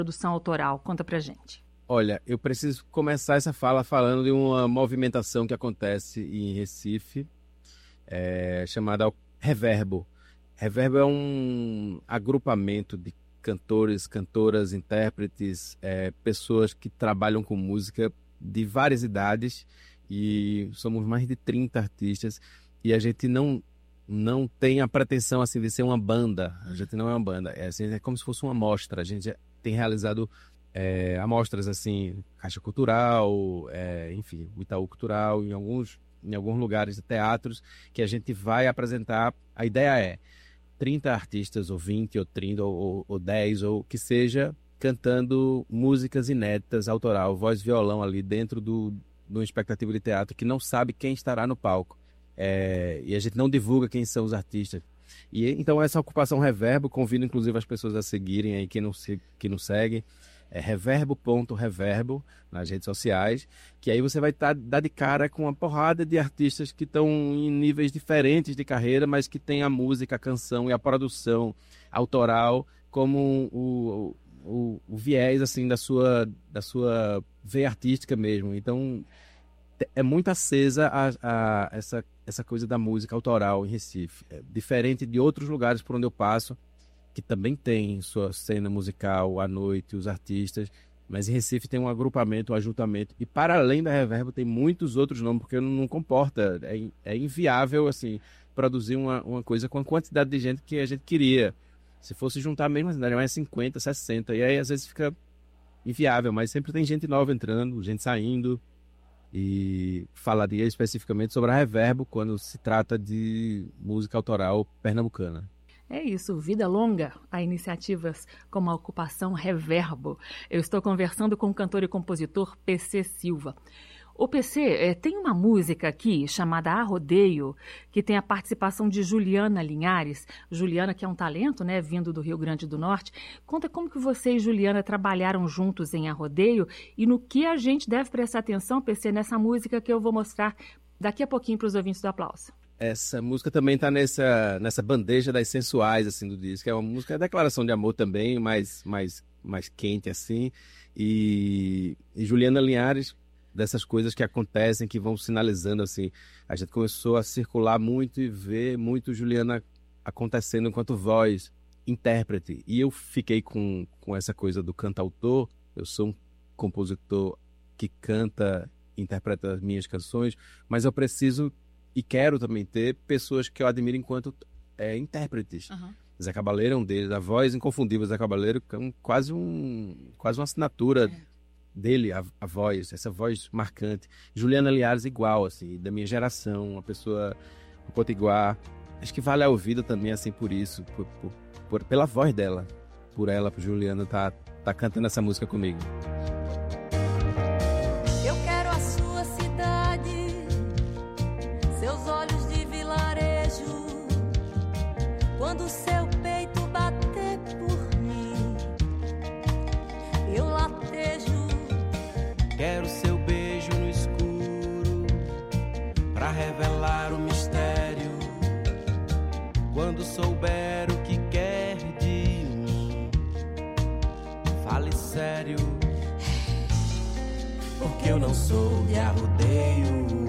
produção autoral? Conta pra gente. Olha, eu preciso começar essa fala falando de uma movimentação que acontece em Recife, chamada Reverbo. Reverbo é um agrupamento de cantores, cantoras, intérpretes, pessoas que trabalham com música de várias idades, e somos mais de 30 artistas, e a gente não tem a pretensão assim, de ser uma banda. A gente não é uma banda, é como se fosse uma amostra. A gente tem realizado amostras assim, Caixa Cultural, enfim, o Itaú Cultural, em alguns lugares de teatros, que a gente vai apresentar. A ideia é 30 artistas, ou 20, ou 30, ou 10, ou que seja, cantando músicas inéditas, autoral, voz e violão ali dentro do expectativa de teatro, que não sabe quem estará no palco. E a gente não divulga quem são os artistas. E então essa ocupação Reverbo, convido inclusive as pessoas a seguirem aí, quem não segue, reverbo.reverbo nas redes sociais, que aí você vai dar de cara com uma porrada de artistas que estão em níveis diferentes de carreira, mas que tem a música, a canção e a produção autoral como o viés assim da sua veia artística mesmo. Então é muito acesa essa coisa da música autoral em Recife, diferente de outros lugares por onde eu passo, que também tem sua cena musical à noite, os artistas, mas em Recife tem um agrupamento, um ajuntamento, e para além da Reverbo tem muitos outros nomes, porque não comporta, é inviável assim, produzir uma coisa com a quantidade de gente que a gente queria. Se fosse juntar mesmo, daria mais 50, 60, e aí às vezes fica inviável, mas sempre tem gente nova entrando, gente saindo, e falaria especificamente sobre a Reverbo quando se trata de música autoral pernambucana. É isso, vida longa a iniciativas como a ocupação Reverbo. Eu estou conversando com o cantor e compositor PC Silva. O PC tem uma música aqui chamada A Rodeio, que tem a participação de Juliana Linhares. Juliana, que é um talento, né, vindo do Rio Grande do Norte. Conta como que você e Juliana trabalharam juntos em A Rodeio e no que a gente deve prestar atenção, PC, nessa música que eu vou mostrar daqui a pouquinho para os ouvintes do Aplauso. Essa música também está nessa bandeja das sensuais assim, do disco. É uma música de declaração de amor também, mais quente assim. E Juliana Linhares, dessas coisas que acontecem, que vão sinalizando assim. A gente começou a circular muito e ver muito Juliana acontecendo enquanto voz, intérprete. E eu fiquei com essa coisa do cantautor. Eu sou um compositor que canta, interpreta as minhas canções, mas eu preciso e quero também ter pessoas que eu admiro enquanto intérpretes. Uhum. Zé Cabaleiro é um deles, a voz inconfundível Zé Cabaleiro, quase uma assinatura dele, a voz, essa voz marcante. Juliana Linhares igual, assim, da minha geração, uma pessoa potiguar. Acho que vale a ouvida também, assim, por isso, pela voz dela, por Juliana tá cantando essa música comigo. Eu quero a sua cidade, seus olhos de vilarejo, quando seu peito bater por mim, eu latejo. Quero seu beijo no escuro, pra revelar o mistério, quando souber o que quer de mim, fale sério, porque eu não sou de arrodeio.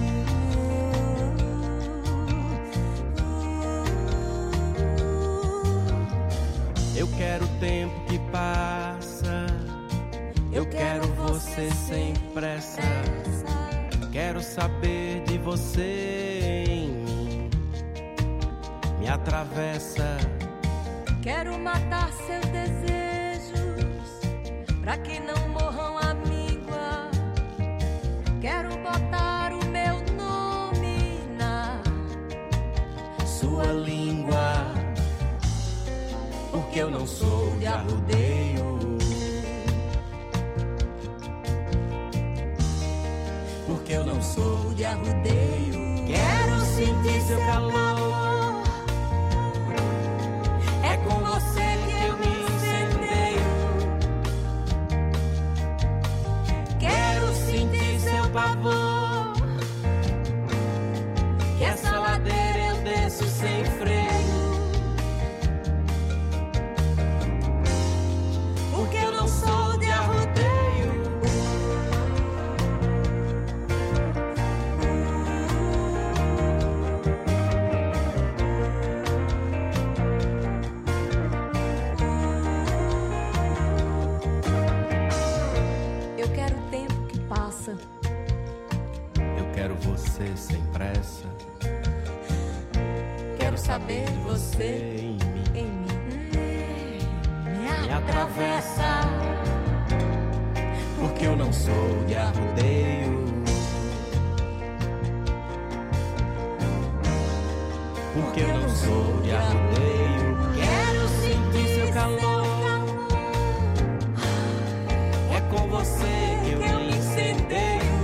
Eu quero o tempo que passa, eu quero você sem pressa, quero saber de você em mim, me atravessa. Quero matar seus desejos, pra que não morram a míngua. Quero botar o meu nome na sua língua, porque eu não sou de arrodeio, porque eu não sou de arrodeio. Quero sentir seu calor, é com você que eu me incendeio. Quero sentir seu pavor, que essa ladeira eu desço sem freio, porque eu não você sem pressa. Quero saber de você em mim. Me atravessa, Porque eu não sou de arrudeio. Porque eu não sou de arrudeio. quero sentir Seu calor, é com você que eu me incendeio.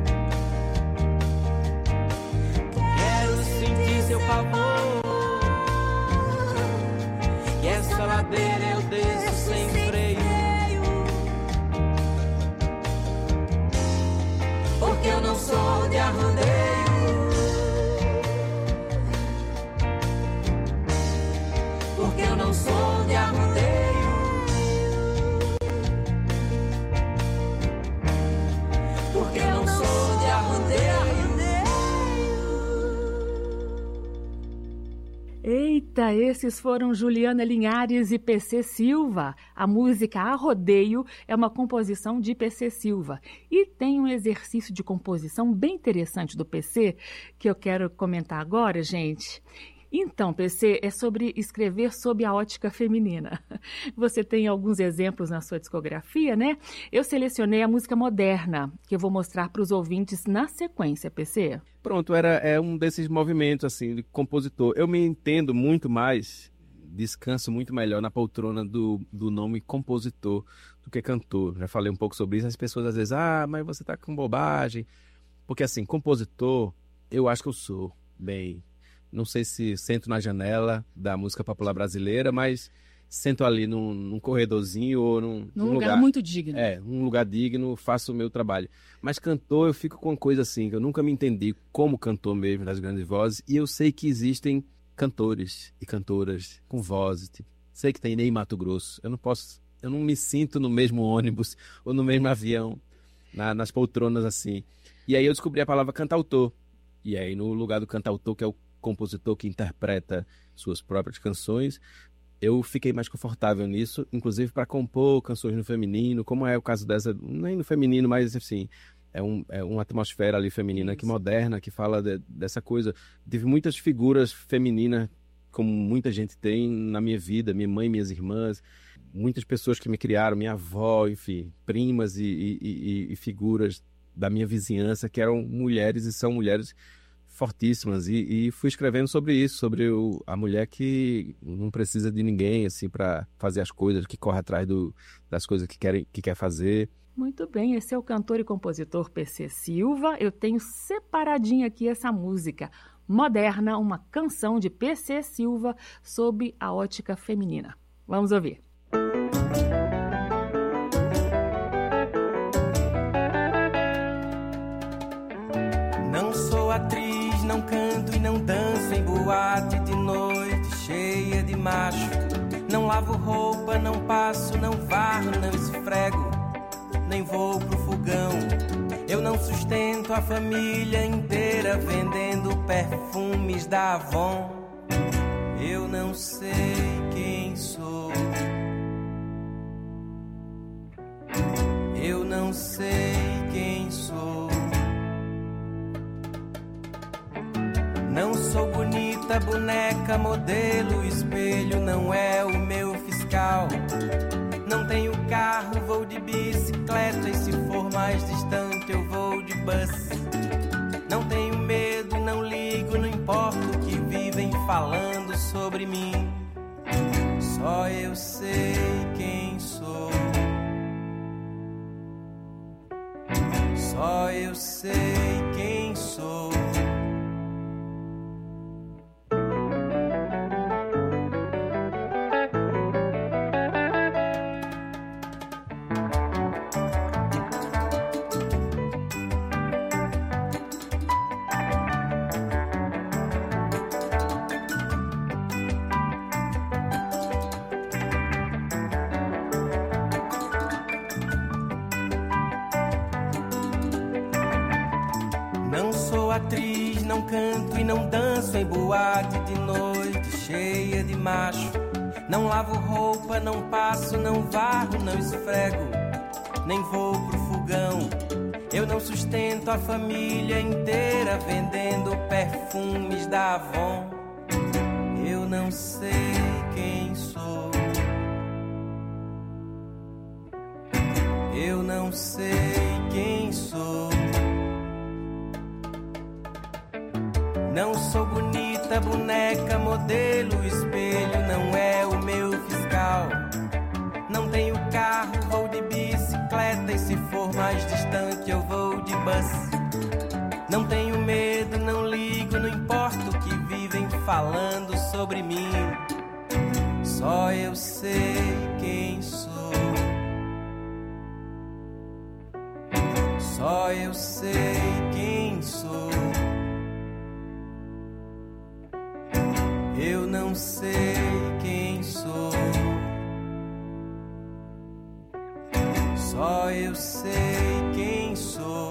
Quero sentir seu favor, e essa ladeira eu desço sem freio. Porque eu não sou de arrudeio. Porque eu não sou de arrudeio. Porque eu não sou de arrudeio. Eita, esses foram Juliana Linhares e PC Silva. A música A Rodeio é uma composição de PC Silva. E tem um exercício de composição bem interessante do PC que eu quero comentar agora, gente. Então, PC, é sobre escrever sob a ótica feminina. Você tem alguns exemplos na sua discografia, né? Eu selecionei a música moderna, que eu vou mostrar para os ouvintes na sequência, PC. Pronto, é um desses movimentos, assim, de compositor. Eu me entendo muito mais, descanso muito melhor na poltrona do nome compositor do que cantor. Já falei um pouco sobre isso, as pessoas às vezes, mas você tá com bobagem. Porque, assim, compositor, eu acho que eu sou bem... Não sei se sento na janela da música popular brasileira, mas sento ali num corredorzinho ou num lugar muito digno. Um lugar digno, faço o meu trabalho. Mas cantor, eu fico com uma coisa assim, que eu nunca me entendi como cantor mesmo das grandes vozes, e eu sei que existem cantores e cantoras com vozes. Tipo, sei que tem Ney Mato Grosso. Eu não me sinto no mesmo ônibus ou no mesmo avião, nas poltronas assim. E aí eu descobri a palavra cantautor. E aí no lugar do cantautor, que é o compositor que interpreta suas próprias canções, eu fiquei mais confortável nisso, inclusive para compor canções no feminino, como é o caso dessa, nem no feminino, mas assim, é uma atmosfera ali feminina que moderna, que fala dessa coisa. Tive muitas figuras femininas, como muita gente tem na minha vida, minha mãe, minhas irmãs, muitas pessoas que me criaram, minha avó, enfim, primas e figuras da minha vizinhança que eram mulheres e são mulheres fortíssimas, e fui escrevendo sobre isso, sobre a mulher que não precisa de ninguém assim para fazer as coisas, que corre atrás das coisas que quer fazer. Muito bem, esse é o cantor e compositor PC Silva. Eu tenho separadinho aqui essa música Moderna, uma canção de PC Silva sob a ótica feminina. Vamos ouvir. Não sou atriz, não canto e não danço em boate de noite cheia de macho. Não lavo roupa, não passo, não varro, não esfrego, nem vou pro fogão. Eu não sustento a família inteira vendendo perfumes da Avon. Eu não sei quem sou. Eu não sei quem sou. Não sou bonita, boneca, modelo, espelho não é o meu fiscal. Não tenho carro, vou de bicicleta e se for mais distante eu vou de bus. Não tenho medo, não ligo, não importa o que vivem falando sobre mim. Só eu sei quem sou. Só eu sei quem sou. Atriz, não canto e não danço em boate de noite cheia de macho. Não lavo roupa, não passo, não varro, não esfrego, nem vou pro fogão. Eu não sustento a família inteira vendendo perfumes da Avon. Eu não sei quem sou. Eu não sei quem sou. Não sou bonita, boneca, modelo, espelho, não é o meu fiscal. Não tenho carro, vou de bicicleta, e se for mais distante eu vou de bus. Não tenho medo, não ligo, não importa o que vivem falando sobre mim. Só eu sei quem sou. Só eu sei quem sou. Eu não sei quem sou. Só eu sei quem sou.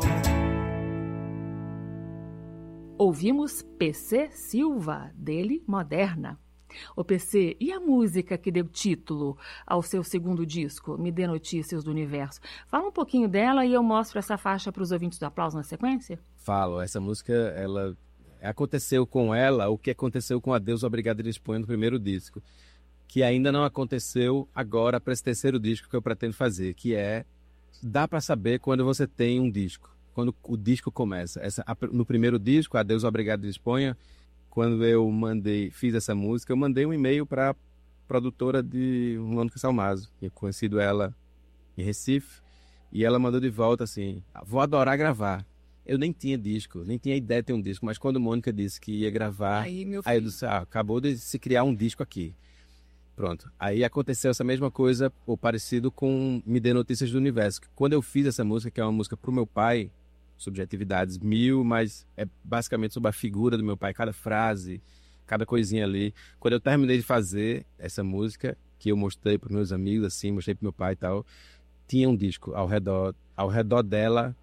Ouvimos PC Silva, dele Moderna. Ô PC, e a música que deu título ao seu segundo disco, Me Dê Notícias do Universo? Fala um pouquinho dela e eu mostro essa faixa para os ouvintes do Aplauso na sequência? Falo, essa música, ela aconteceu com ela o que aconteceu com Adeus, Obrigado e Disponha no primeiro disco, que ainda não aconteceu agora para esse terceiro disco que eu pretendo fazer, que é, dá para saber quando você tem um disco, quando o disco começa. No primeiro disco, Adeus, Obrigado e Disponha, quando eu fiz essa música, eu mandei um e-mail para a produtora de Mônica Salmazo, que eu conhecido ela em Recife, e ela mandou de volta assim, vou adorar gravar. Eu nem tinha disco, nem tinha ideia de ter um disco, mas quando a Mônica disse que ia gravar, aí eu disse, acabou de se criar um disco aqui. Pronto. Aí aconteceu essa mesma coisa, ou parecido com Me Dê Notícias do Universo. Quando eu fiz essa música, que é uma música pro meu pai, subjetividades mil, mas é basicamente sobre a figura do meu pai, cada frase, cada coisinha ali. Quando eu terminei de fazer essa música, que eu mostrei para meus amigos, assim, mostrei para meu pai e tal, tinha um disco ao redor dela,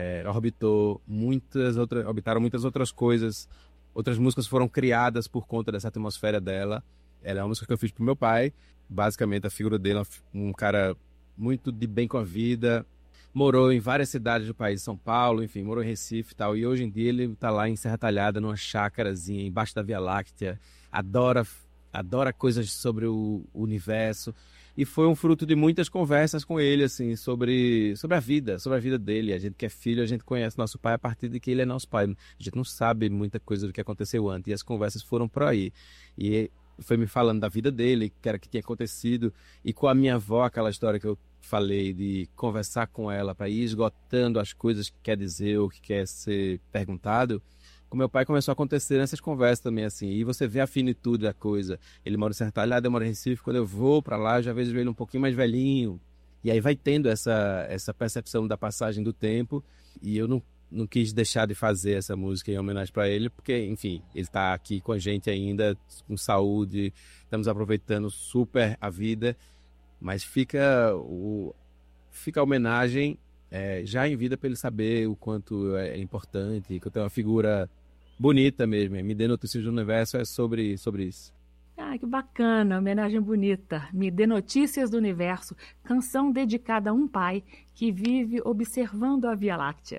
orbitaram muitas outras coisas, outras músicas foram criadas por conta dessa atmosfera dela. Ela é uma música que eu fiz pro meu pai, basicamente a figura dele, um cara muito de bem com a vida, morou em várias cidades do país, São Paulo, enfim, morou em Recife e tal, e hoje em dia ele tá lá em Serra Talhada, numa chácarazinha, embaixo da Via Láctea, adora coisas sobre o universo, e foi um fruto de muitas conversas com ele, assim, sobre a vida dele. A gente que é filho, a gente conhece nosso pai a partir de que ele é nosso pai, a gente não sabe muita coisa do que aconteceu antes, e as conversas foram por aí, e foi me falando da vida dele, que era que tinha acontecido, e com a minha avó, aquela história que eu falei de conversar com ela para ir esgotando as coisas que quer dizer ou que quer ser perguntado. Com meu pai começou a acontecer nessas conversas também, assim, e você vê a finitude da coisa. Ele mora em Serra Talhada, eu moro em Recife, quando eu vou para lá, eu já vejo ele um pouquinho mais velhinho, e aí vai tendo essa percepção da passagem do tempo, e eu não quis deixar de fazer essa música em homenagem para ele, porque, enfim, ele está aqui com a gente ainda, com saúde, estamos aproveitando super a vida, mas fica a homenagem já em vida para ele saber o quanto é importante, que eu tenho uma figura bonita mesmo. Me Dê Notícias do Universo é sobre isso. Ah, que bacana, homenagem bonita. Me Dê Notícias do Universo, canção dedicada a um pai que vive observando a Via Láctea.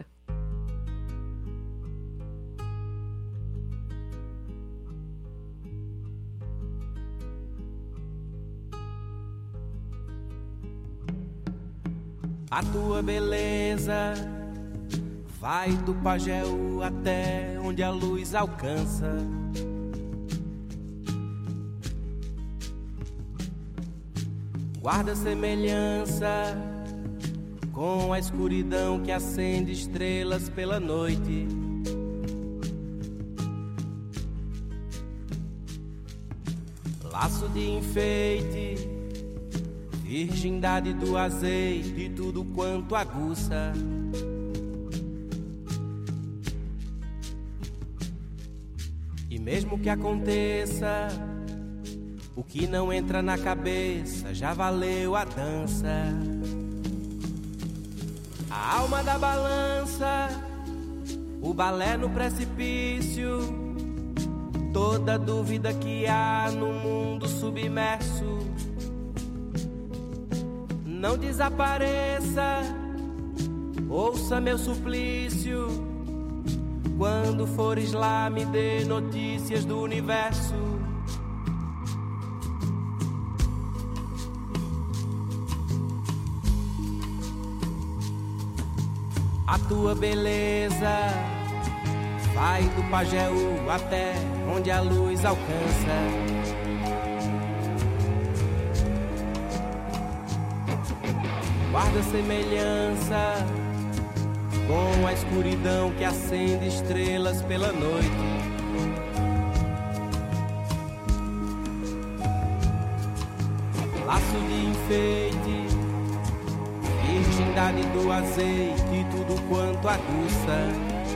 A tua beleza vai do Pajeú até onde a luz alcança. Guarda semelhança com a escuridão que acende estrelas pela noite. Laço de enfeite, virgindade do azeite e tudo quanto aguça. E mesmo que aconteça o que não entra na cabeça, já valeu a dança. A alma da balança, o balé no precipício, toda dúvida que há no mundo submerso. Não desapareça Ouça meu suplício, quando fores lá me dê notícias do universo. A tua beleza vai do Pajeú até onde a luz alcança. Guarda semelhança com a escuridão que acende estrelas pela noite. Laço de enfeite, virgindade do azeite e tudo quanto aguça.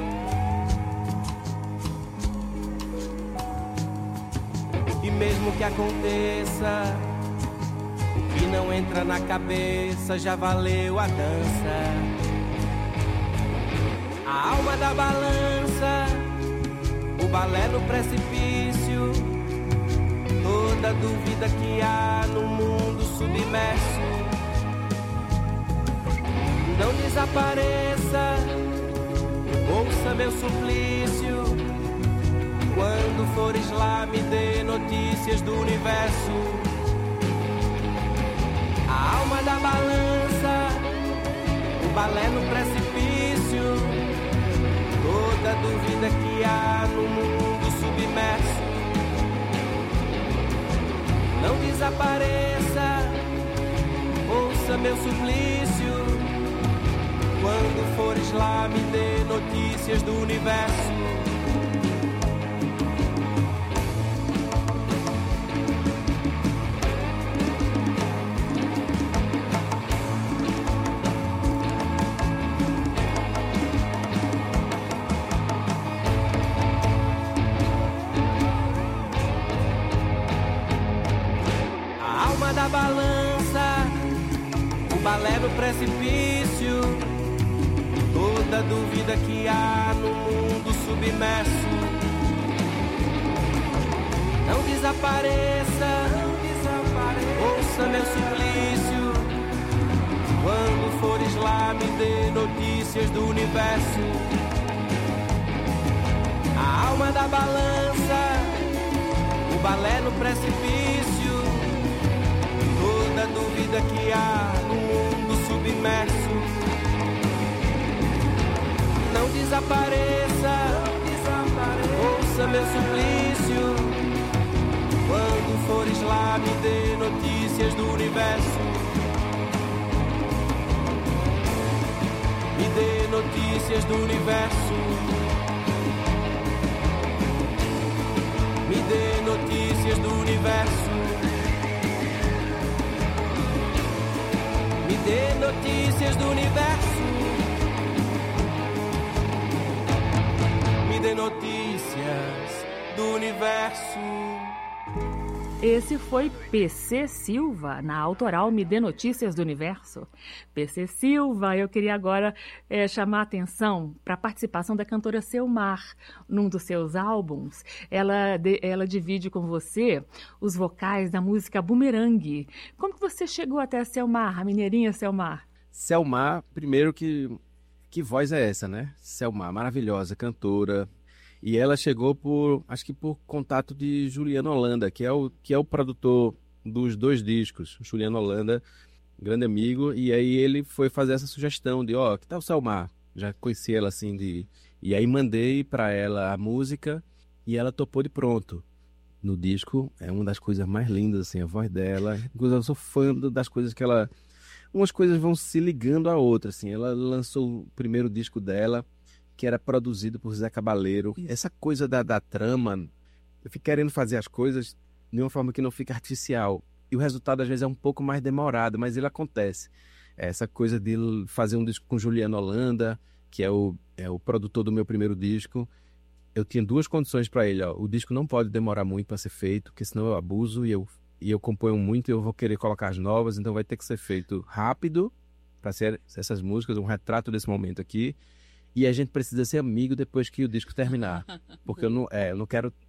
E mesmo que aconteça, que não entra na cabeça, já valeu a dança. A alma da balança, o balé no precipício, toda dúvida que há no mundo submerso. Não desapareça, ouça meu suplício, quando fores lá me dê notícias do universo. A alma da balança, o balé no precipício, toda dúvida que há no mundo submerso. Não desapareça, ouça meu suplício, quando fores lá me dê notícias do universo. A alma da balança, o balé no precipício, toda dúvida que há no mundo submerso. Não desapareça, ouça meu suplício, quando fores lá me dê notícias do universo. A alma da balança, o balé no precipício, toda dúvida que há no mundo submerso. Não desapareça, ouça meu suplício, quando fores lá me dê notícias do universo. Me dê notícias do universo. Me dê notícias do universo. Me dê notícias do universo. Me dê notícias do universo. Esse foi PC Silva, na autoral Me Dê Notícias do Universo. PC Silva, eu queria agora chamar a atenção para a participação da cantora Selmar num dos seus álbuns. Ela divide com você os vocais da música Bumerangue. Como que você chegou até a Selmar, a mineirinha Selmar? Selmar, primeiro que voz é essa, né? Selmar, maravilhosa, cantora. E ela chegou acho que por contato de Juliano Holanda, que é o produtor dos 2 discos. Juliano Holanda, grande amigo, e aí ele foi fazer essa sugestão de, que tal Selmar? Já conheci ela assim E aí mandei para ela a música e ela topou de pronto. No disco é uma das coisas mais lindas, assim, a voz dela. Inclusive eu sou fã das coisas que ela... Umas coisas vão se ligando à outra, assim. Ela lançou o primeiro disco dela, que era produzido por Zé Cabaleiro. Essa coisa da trama, eu fico querendo fazer as coisas de uma forma que não fica artificial. E o resultado, às vezes, é um pouco mais demorado, mas ele acontece. Essa coisa de fazer um disco com Juliano Holanda, que é o produtor do meu primeiro disco. Eu tinha 2 condições para ele. O disco não pode demorar muito para ser feito, porque senão eu abuso e eu componho muito e eu vou querer colocar as novas, então vai ter que ser feito rápido, para ser essas músicas, um retrato desse momento aqui. E a gente precisa ser amigo depois que o disco terminar. Porque eu não quero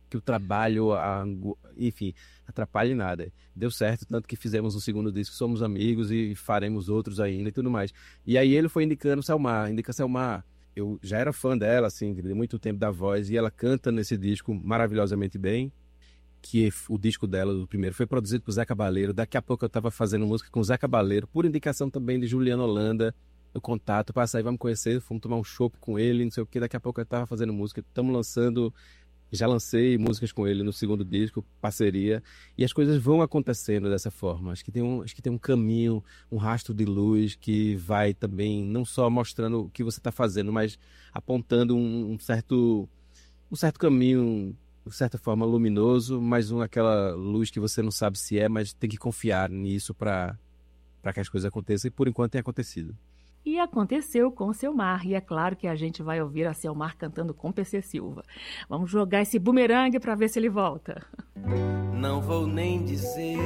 que o trabalho, enfim, atrapalhe nada. Deu certo, tanto que fizemos um segundo disco, somos amigos e faremos outros ainda e tudo mais. E aí ele foi indicando Selmar, indica Selmar. Eu já era fã dela, assim, de muito tempo da voz, e ela canta nesse disco maravilhosamente bem, que o disco dela, do primeiro, foi produzido por Zé Cabaleiro. Daqui a pouco eu estava fazendo música com Zé Cabaleiro, por indicação também de Juliano Holanda, o contato, passa aí, vamos conhecer, fomos tomar um chopp com ele, não sei o que, daqui a pouco eu estava fazendo música, estamos lançando, já lancei músicas com ele no segundo disco, parceria, e as coisas vão acontecendo dessa forma. Acho que tem um caminho, um rastro de luz que vai também, não só mostrando o que você está fazendo, mas apontando um certo caminho, de certa forma luminoso, mas aquela luz que você não sabe se é, mas tem que confiar nisso para que as coisas aconteçam, e por enquanto tem acontecido. E aconteceu com Selmar, e é claro que a gente vai ouvir a Selmar cantando com PC Silva. Vamos jogar esse bumerangue para ver se ele volta. Não vou nem dizer,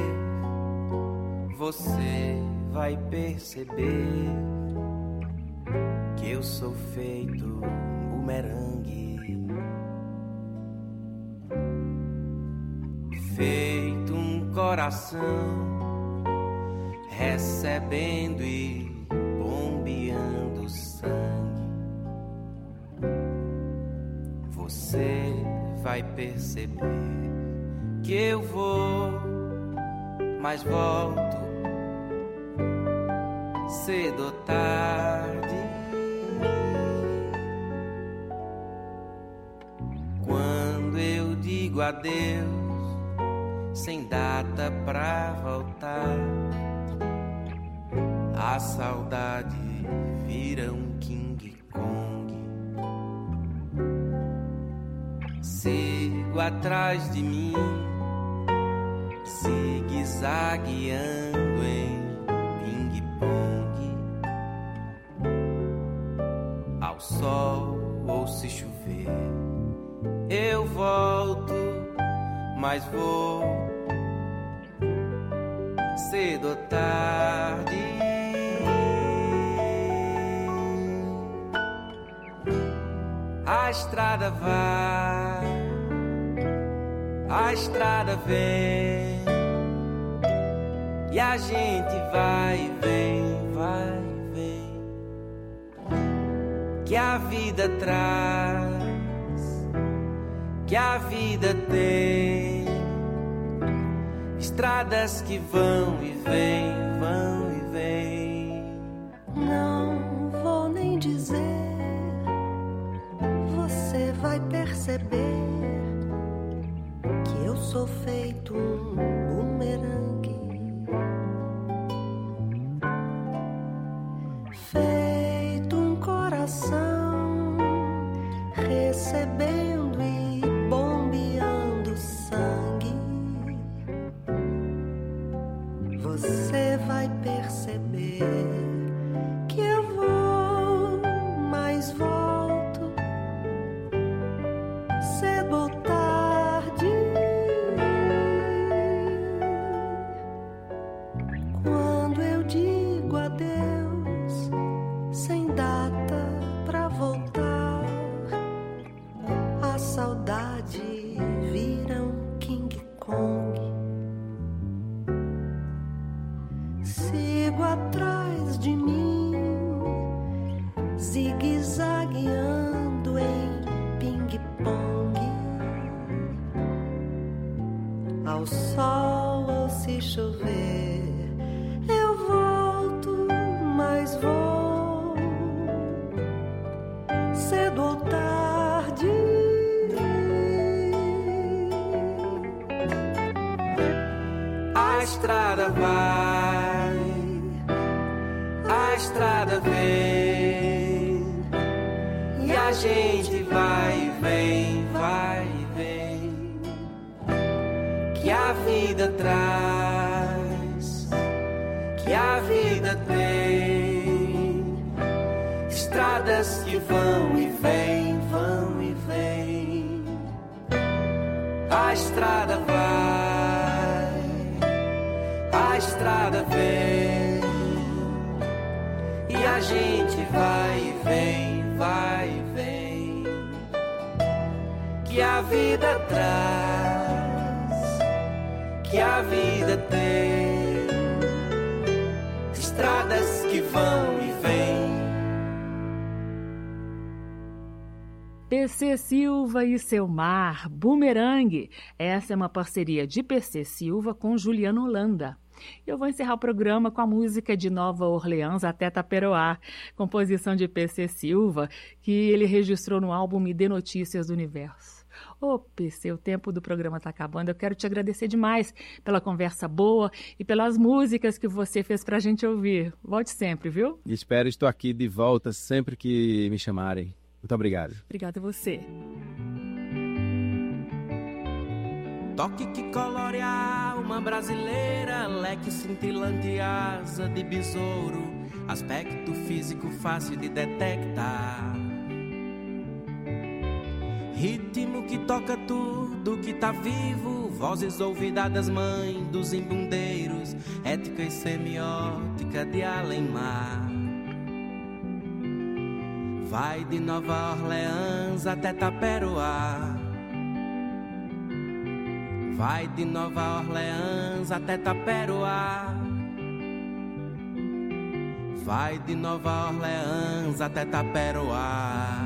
você vai perceber que eu sou feito bumerangue, feito um coração recebendo e bombeando sangue. Você vai perceber que eu vou, mas volto cedo ou tarde. Quando eu digo adeus, sem data pra voltar, a saudade vira um King Kong. Sigo atrás de mim, zigue-zagueando em ping-pong. Ao sol ou se chover, eu volto, mas vou cedo ou tarde. A estrada vai, a estrada vem, e a gente vai e vem, vai e vem, que a vida traz, que a vida tem, estradas que vão e vêm, vão e vêm. Não vou nem dizer, você vai perceber que eu sou feito um bumerangue, feito um coração recebendo e bombeando sangue. Você vai perceber que eu vou, mas volto cedo ou tarde. Quando eu digo adeus, sem data pra voltar, a saudade vira um King Kong. Sigo atrás de mim, zigue-zagueando em ping-pong. Ao sol ou se chover, eu volto, mas vou cedo ou tarde. A estrada vai, a estrada vem, e a gente vai e vem, vai e vem, que a vida traz, que a vida tem, estradas que vão e vêm, vão e vêm. A estrada vai, a estrada vem, e a gente vai e vem, vai e vem, que a vida traz, que a vida tem, estradas que vão e vêm. PC Silva e Seu Mar, Bumerangue. Essa é uma parceria de PC Silva com Juliano Holanda. Eu vou encerrar o programa com a música de Nova Orleans até Taperoá, composição de PC Silva, que ele registrou no álbum Me Dê Notícias do Universo. Ô, PC, o tempo do programa está acabando. Eu quero te agradecer demais pela conversa boa e pelas músicas que você fez pra gente ouvir. Volte sempre, viu? Espero, estou aqui de volta sempre que me chamarem. Muito obrigado. Obrigada a você. Toque que colore a alma brasileira, leque cintilante, asa de besouro, aspecto físico fácil de detectar. Ritmo que toca tudo que tá vivo, vozes ouvidas mãe dos embundeiros, ética e semiótica de além-mar. Vai de Nova Orleans até Taperoá. Vai de Nova Orleans até Taperoá. Vai de Nova Orleans até Taperoá.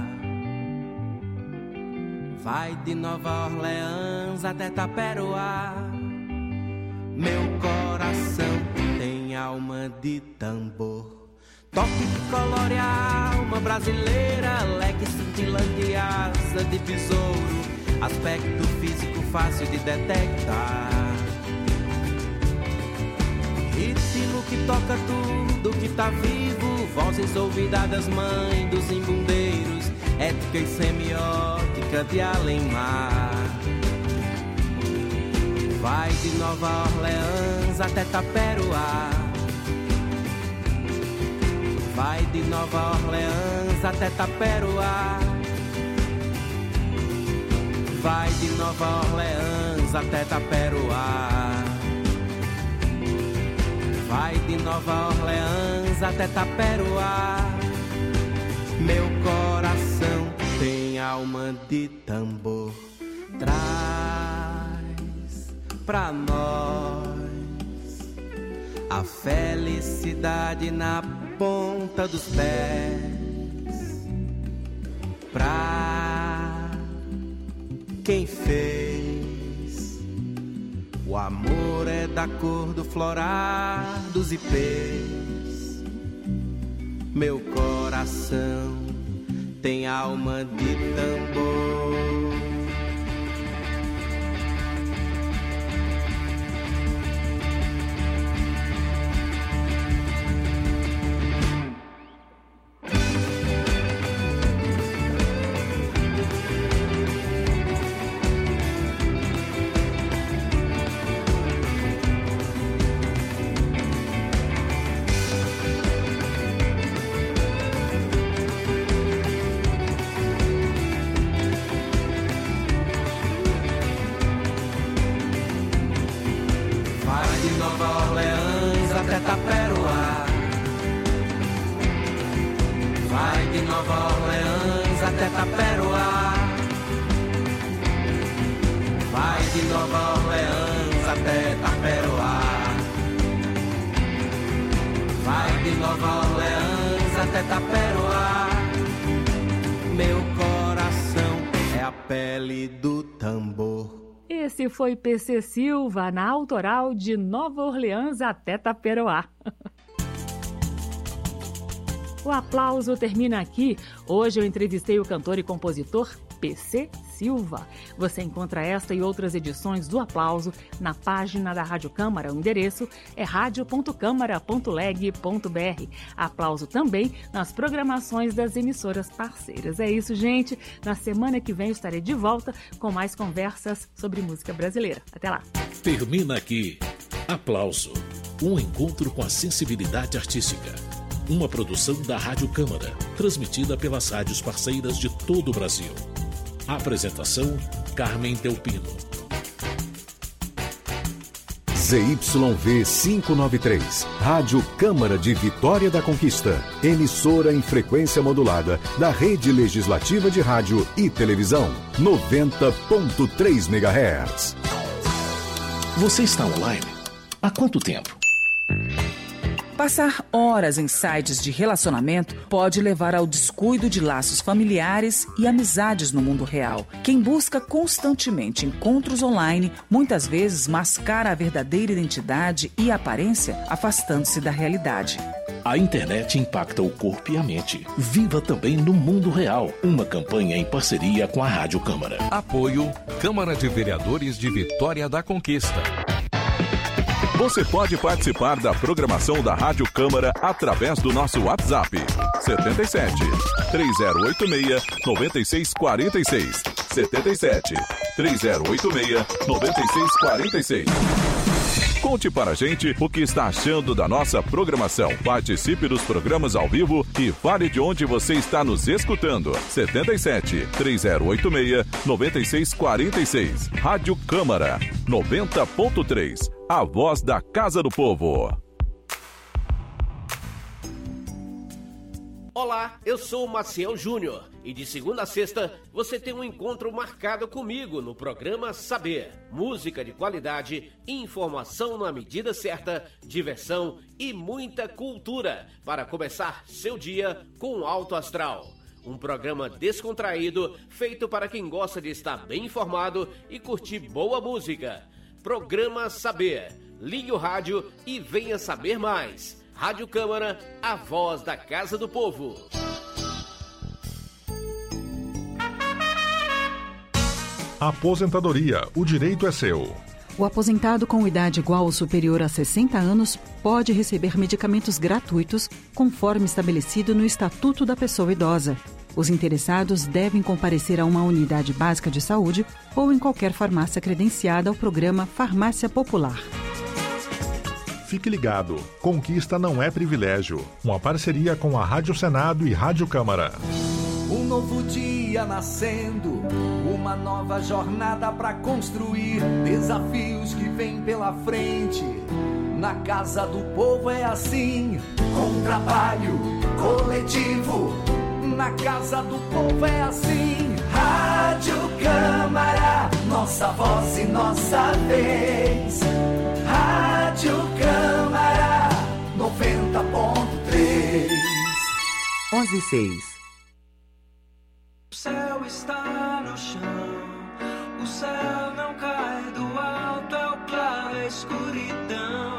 Vai de Nova Orleans até Taperoá. Meu coração tem alma de tambor. Toque que colore a alma brasileira, leque cintilante, asa de besouro, aspecto físico fácil de detectar. Ritmo que toca tudo que tá vivo, vozes ouvidas mãe dos embundeiros, ética e semiótica de além-mar. Vai de Nova Orleans até Taperoá. Vai de Nova Orleans até Taperoá. Vai de Nova Orleans até Taperoá. Vai de Nova Orleans até Taperoá. Meu coração tem alma de tambor. Traz pra nós a felicidade na ponta dos pés, pra quem fez. O amor é da cor do florar dos ipês. Meu coração tem alma de tambor. Esse foi PC Silva na autoral de Nova Orleans até Taperoá. O aplauso termina aqui. Hoje eu entrevistei o cantor e compositor PC Silva. Você encontra esta e outras edições do Aplauso na página da Rádio Câmara. O endereço é radio.câmara.leg.br. Aplauso também nas programações das emissoras parceiras. É isso, gente. Na semana que vem eu estarei de volta com mais conversas sobre música brasileira. Até lá. Termina aqui Aplauso, um encontro com a sensibilidade artística. Uma produção da Rádio Câmara, transmitida pelas rádios parceiras de todo o Brasil. Apresentação: Carmen Delpino. ZYV 593, Rádio Câmara de Vitória da Conquista, emissora em frequência modulada da Rede Legislativa de Rádio e Televisão, 90.3 MHz. Você está online? Há quanto tempo? Passar horas em sites de relacionamento pode levar ao descuido de laços familiares e amizades no mundo real. Quem busca constantemente encontros online, muitas vezes mascara a verdadeira identidade e aparência, afastando-se da realidade. A internet impacta o corpo e a mente. Viva também no mundo real. Uma campanha em parceria com a Rádio Câmara. Apoio Câmara de Vereadores de Vitória da Conquista. Você pode participar da programação da Rádio Câmara através do nosso WhatsApp 77 3086 9646 77 3086 9646. Conte para a gente o que está achando da nossa programação. Participe dos programas ao vivo e fale de onde você está nos escutando. 77 3086 9646. Rádio Câmara 90.3. A voz da Casa do Povo. Olá, eu sou o Maciel Júnior e de segunda a sexta você tem um encontro marcado comigo no programa Saber. Música de qualidade, informação na medida certa, diversão e muita cultura para começar seu dia com alto astral. Um programa descontraído feito para quem gosta de estar bem informado e curtir boa música. Programa Saber. Ligue o rádio e venha saber mais. Rádio Câmara, a voz da Casa do Povo. Aposentadoria. O direito é seu. O aposentado com idade igual ou superior a 60 anos pode receber medicamentos gratuitos conforme estabelecido no Estatuto da Pessoa Idosa. Os interessados devem comparecer a uma unidade básica de saúde ou em qualquer farmácia credenciada ao programa Farmácia Popular. Fique ligado, conquista não é privilégio. Uma parceria com a Rádio Senado e Rádio Câmara. Um novo dia nascendo, uma nova jornada para construir, desafios que vêm pela frente. Na Casa do Povo é assim, com trabalho coletivo. Na Casa do Povo é assim. Rádio Câmara, nossa voz e nossa vez. Rádio Câmara 90.3. 11:06. O céu está no chão, o céu não cai do alto, é o claro, é a escuridão.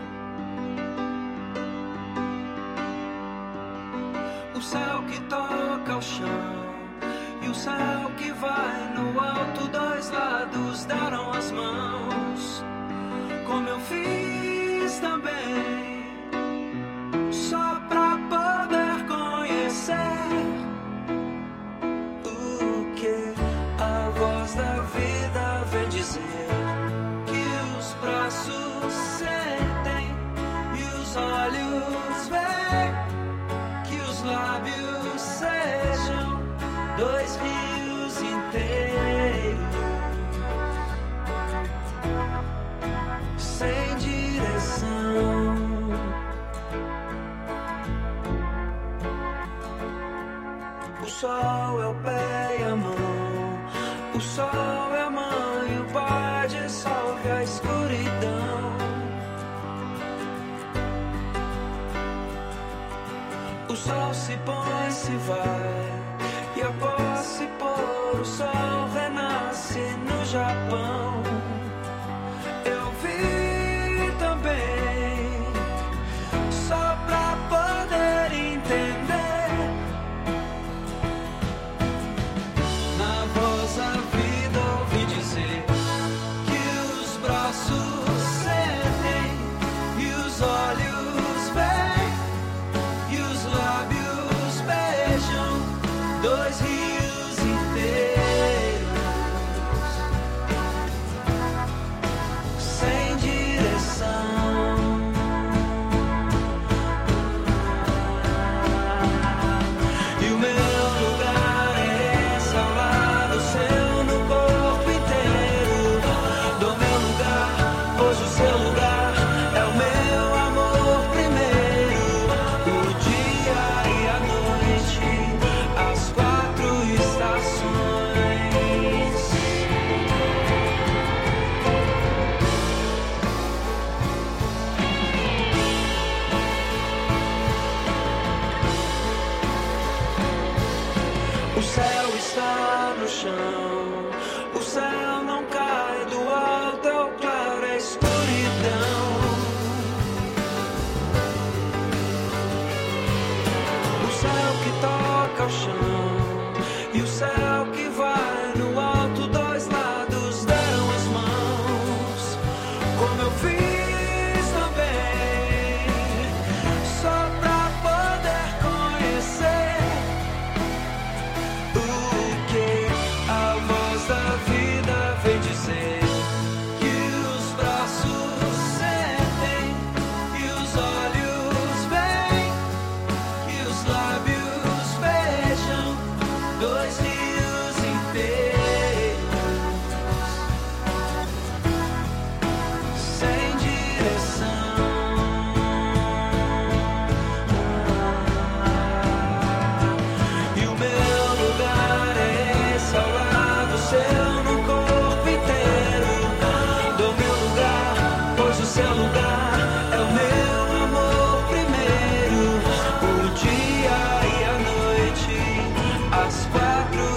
O céu que toca o chão e o céu que vai no alto, dois lados deram as mãos, como eu fiz também, só pra poder conhecer o que a voz da vida vem dizer, que os braços sentem e os olhos veem, que os lábios sejam dois rios inteiros, sem direção. O sol é o pé e a mão, o sol é a mãe, o pai dissolve a escuridão. O sol se põe, se vai, e após se pôr, o sol renasce no Japão. Eu vi também, só pra poder entender, na voz da vida ouvi dizer, que os braços sentem e os olhos veem, e os lábios beijam dois rios inteiros, sem direção. E o meu lugar é esse, ao lado seu, no corpo inteiro. Do meu lugar, hoje o seu lugar. O céu está no chão, o céu não cai do alto, é o claro, é a escuridão. O céu que toca o chão e o céu que vai no alto, dois lados deram as mãos, como eu fiz também, só pra poder conhecer o que a voz da vida vem dizer, que os braços sentem, que os olhos veem, que os lábios beijam, dois rios inteiros, sem direção. E o meu lugar é esse, ao lado seu, no corpo inteiro. Do meu lugar, pois o seu lugar é o meu amor primeiro. O dia e a noite, as 4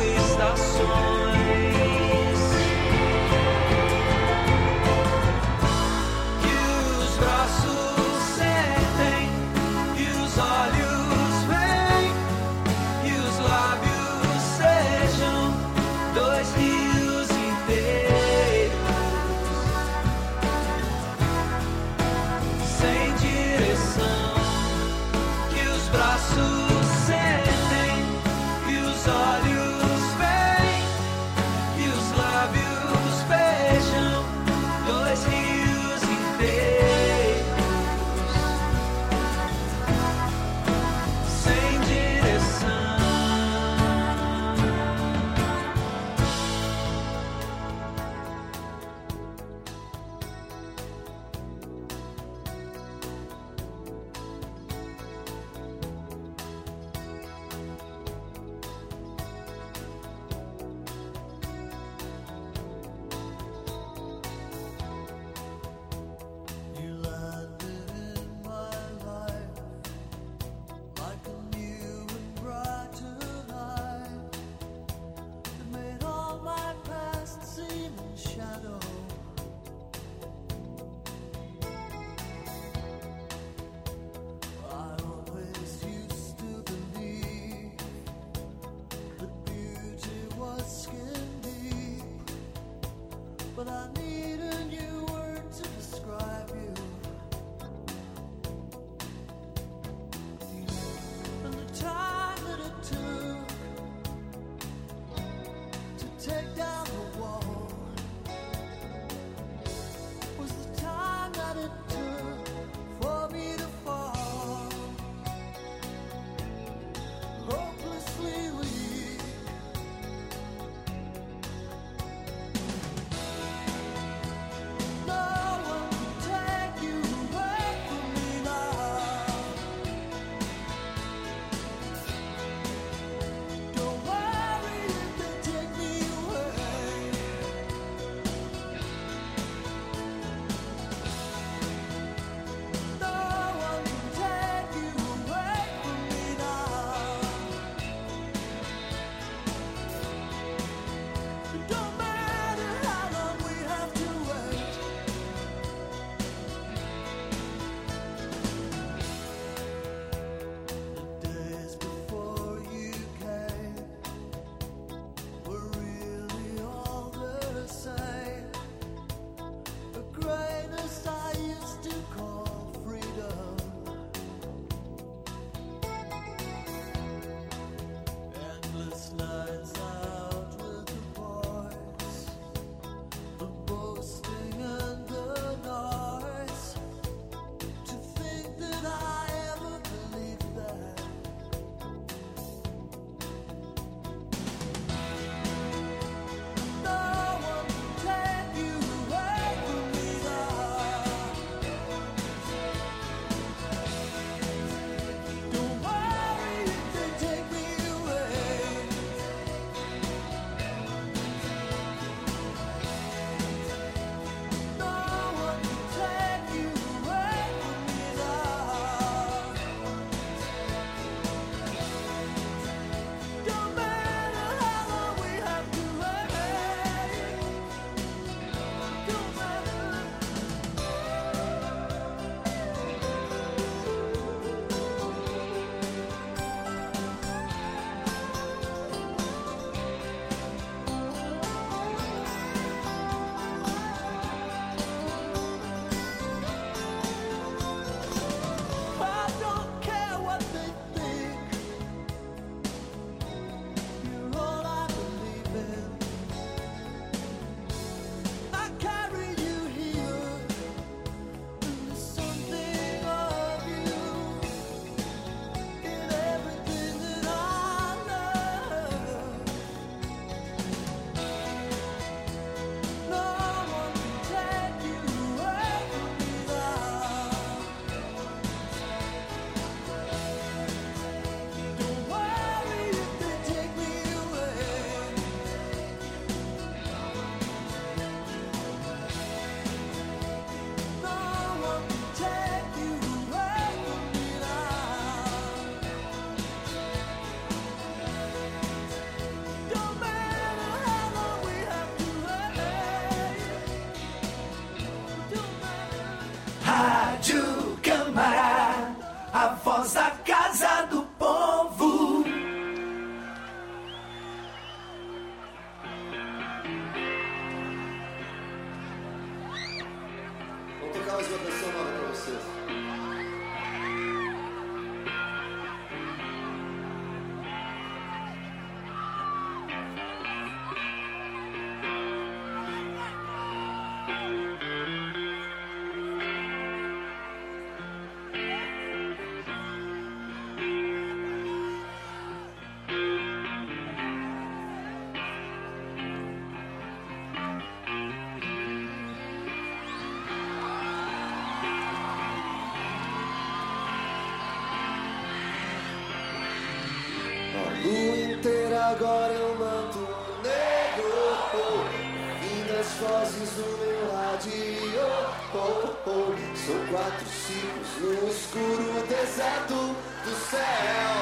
inteira agora eu mando negro. Fim das vozes do meu rádio. São 4 ciclos no escuro deserto do céu.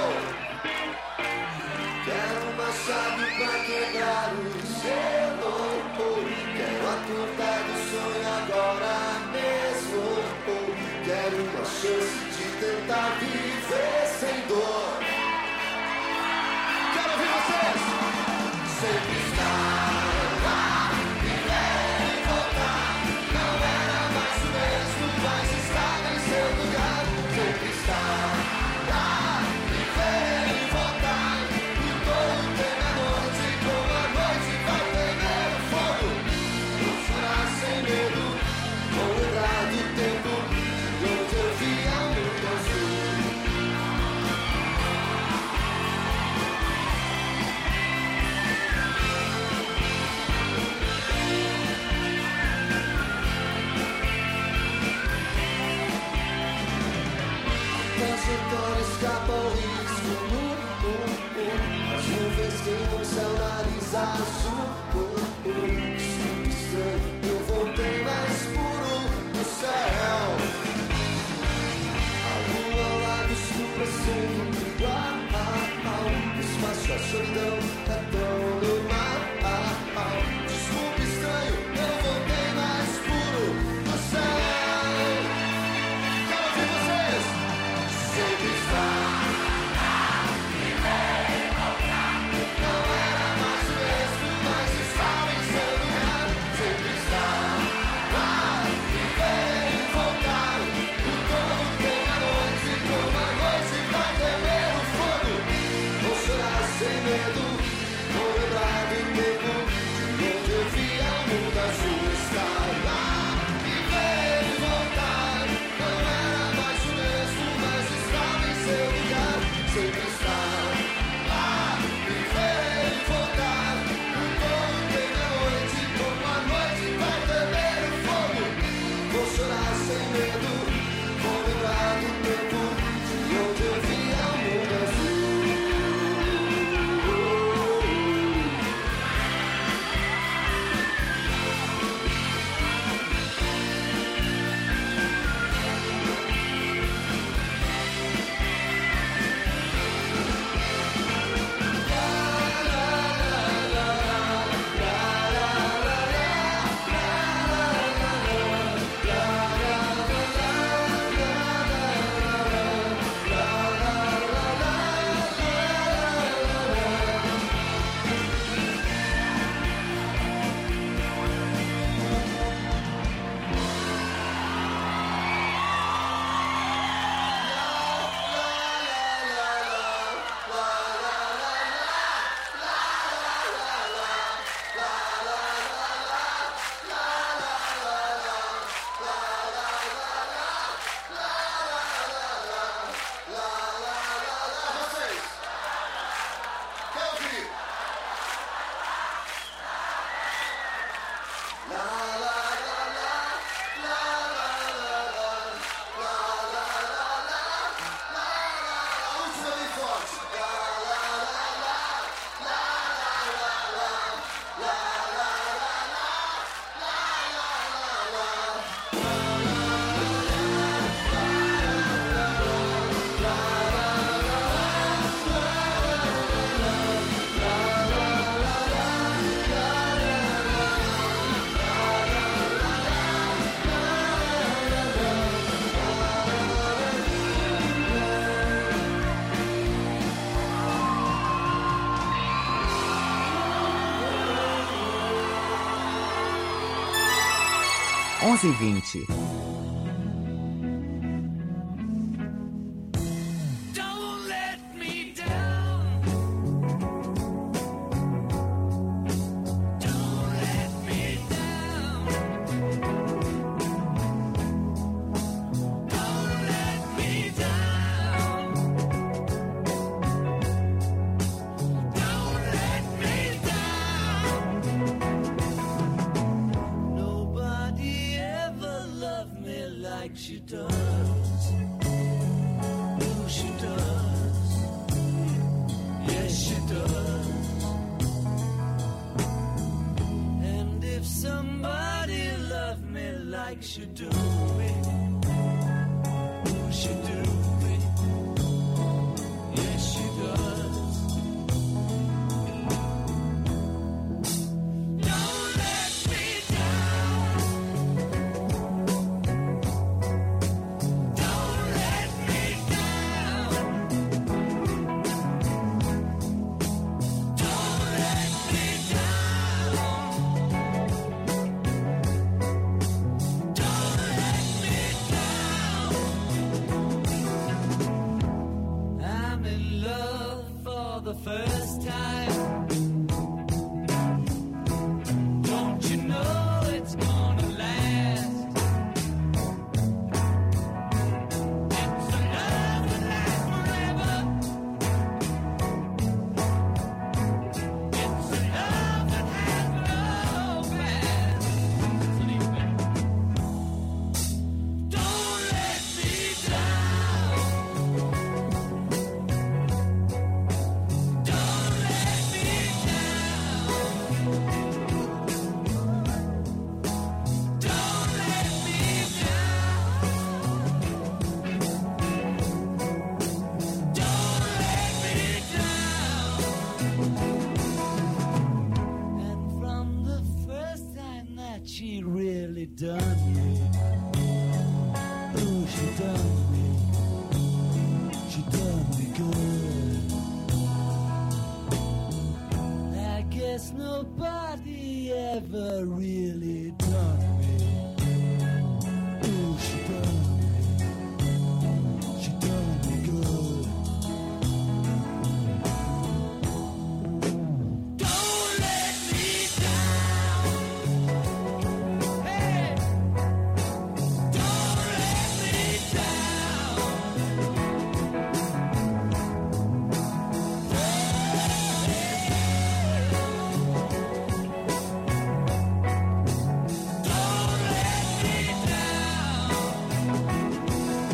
Quero uma chave pra quebrar o gelo. Quero acordar do sonho agora mesmo. Quero uma chance de tentar viver sem dor. Quero ouvir vocês. Sempre estava viver e voltar. Não era mais o mesmo, mas estava em seu lugar. Sempre estava viver e voltar. E todo tem a noite, como a noite vai temer o fogo. Vou chorar sem medo, vou lembrar do tempo onde eu via o mundo azul. Trajetória escapa ao risco. As nuvens queimam o céu, nariz azul. Estranho, eu voltei mais puro do céu. A lua ao lado escura sempre igual. O espaço, a solidão é tão normal. Desculpa, estranho, eu voltei mais puro do céu. Quero ouvir vocês. Sempre está viver e voltar. Não era mais o mesmo, mas estava em seu lugar. Sempre está viver e voltar. O todo tem a noite, como a noite vai temer o fogo. Vou chorar sem medo, vou lembrar do tempo de onde eu via o mundo azul. Está lá, viver e voltar. Não era mais o mesmo, mas estava em seu lugar. Sempre está lá, viver e voltar. O todo tem a noite, como a noite vai temer o fogo. Vou chorar sem medo, vou lembrar do tempo de onde eu via o mundo azul. (11h20). Nobody ever loved makes you do it. Oh, she do it. Yes, she does. Don't let me down. Don't let me down. Don't let me down. Don't let me down. I'm in love for the first time. Don't you know it's gonna last? It's a love that lasts forever. It's a love that has no past. Don't let me down. Don't let me down. Don't let me down. Don't let me down. And from the first time that she really done me, oh, she done me. She done me good. I guess nobody ever really done me. Oh, she done me. She done me good. Don't let me down. Hey, don't let me down. Don't let me down.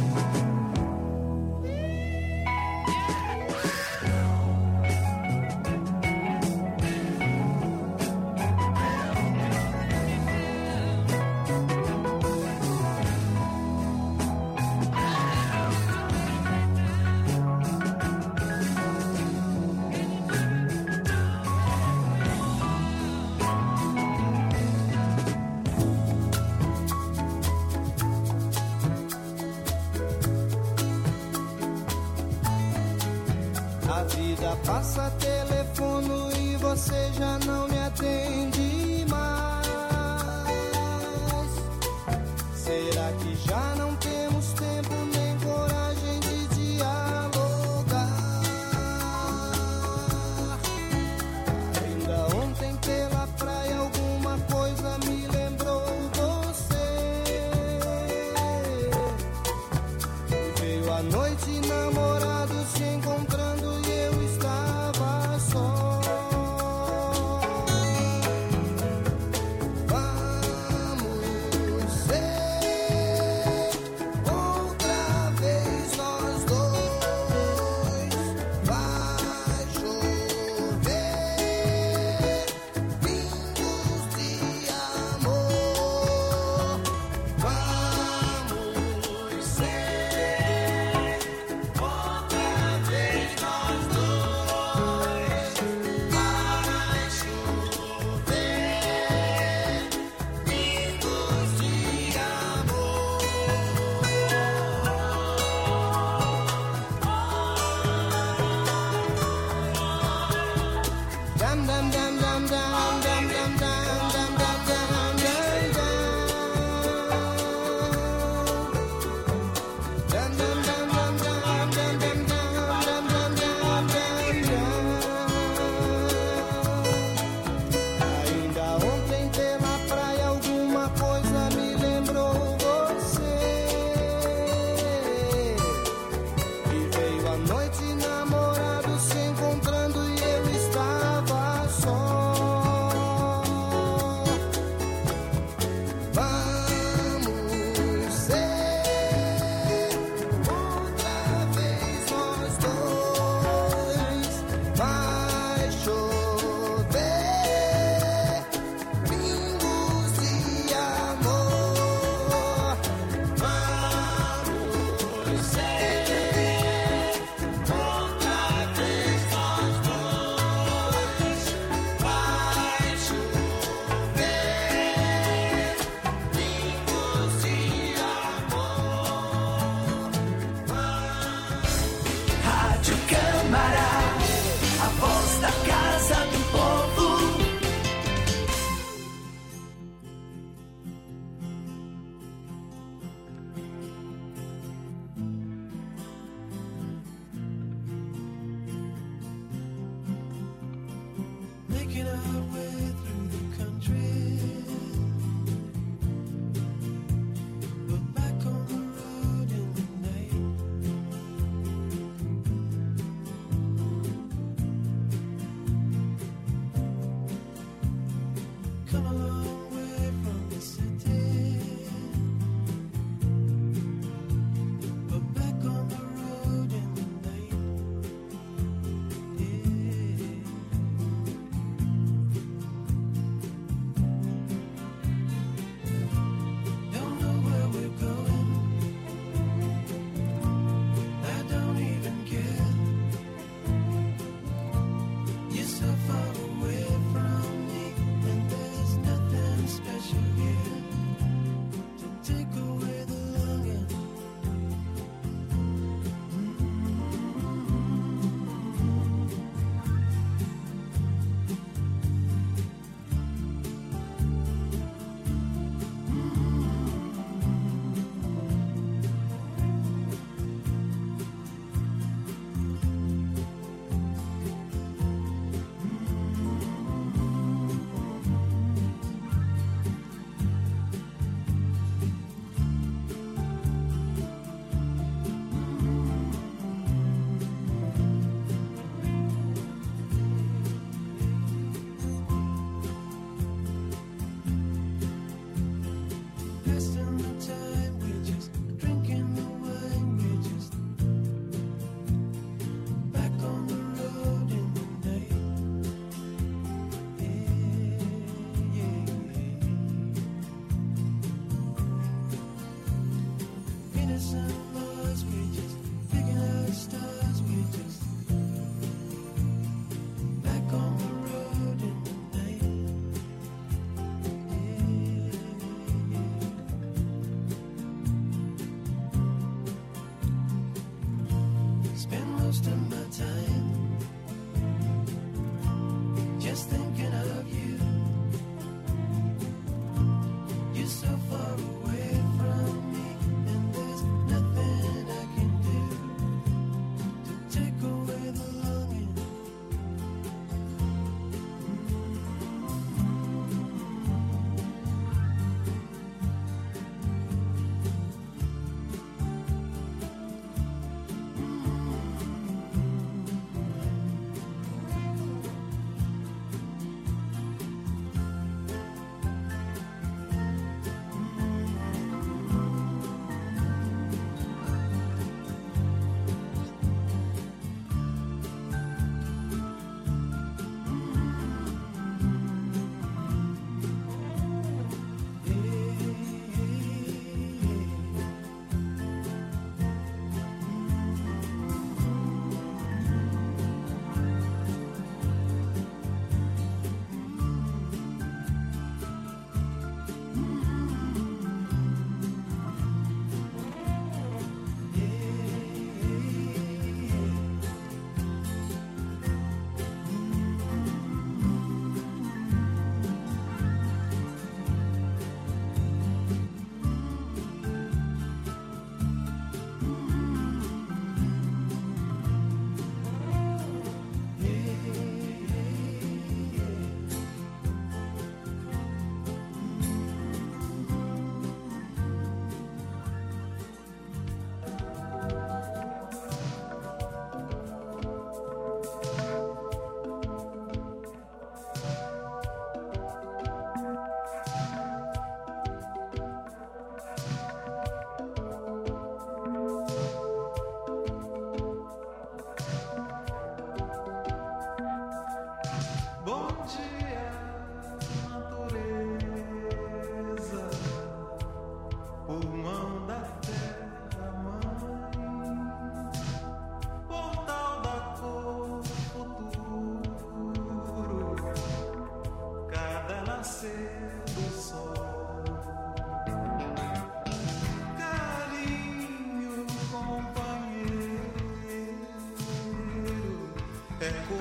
A vida passa, telefono e você já não me atende mais. Será que já não temos tempo nem coragem de dialogar? Ainda ontem pela praia alguma coisa me lembrou você. E veio a noite, namorados se encontrando e eu estava só. Vamos ser outra vez nós dois. Vai chover pingos de amor. Vamos ser outra vez nós dois. Vai chover pingos de amor. Dam dam dam dam dam dam dam dam dam dam dam dam. Dam dam dam dam dam dam dam dam dam dam dam. Ainda ontem pela praia alguma coisa me lembrou você. E veio a noite, namorados se encontrando e eu estava só.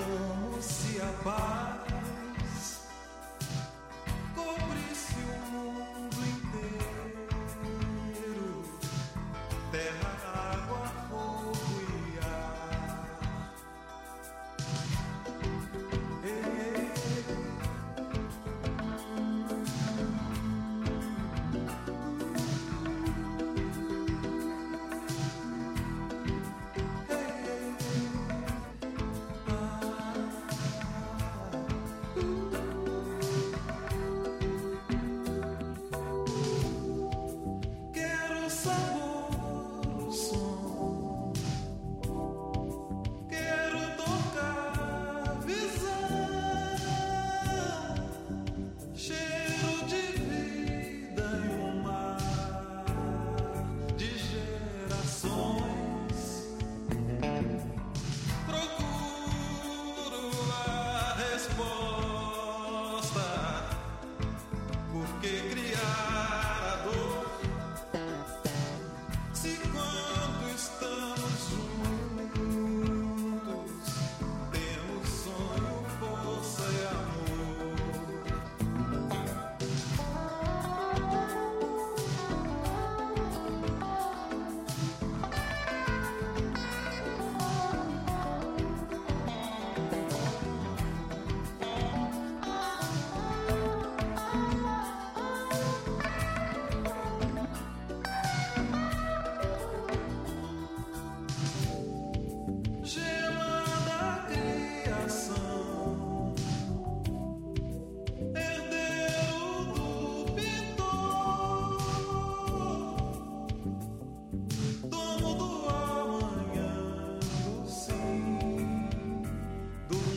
como se apaga